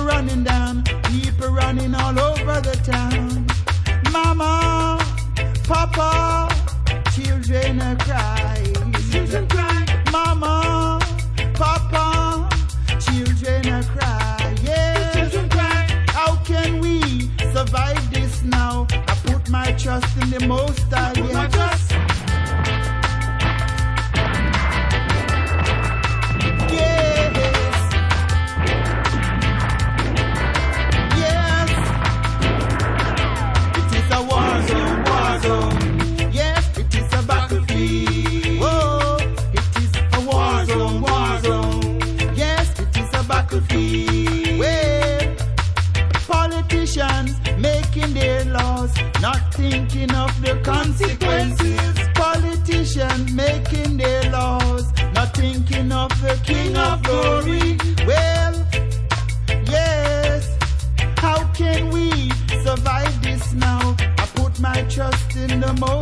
running down, people running all over the town. Mama, Papa, children are crying. Children cry. Mama, Papa, children are crying. Children cry. How can we survive this now? I put my trust in the Most High. Put my trust. Making their laws, not thinking of the consequences. Politicians making their laws, not thinking of the King of Glory. Well, yes, how can we survive this now? I put my trust in the Most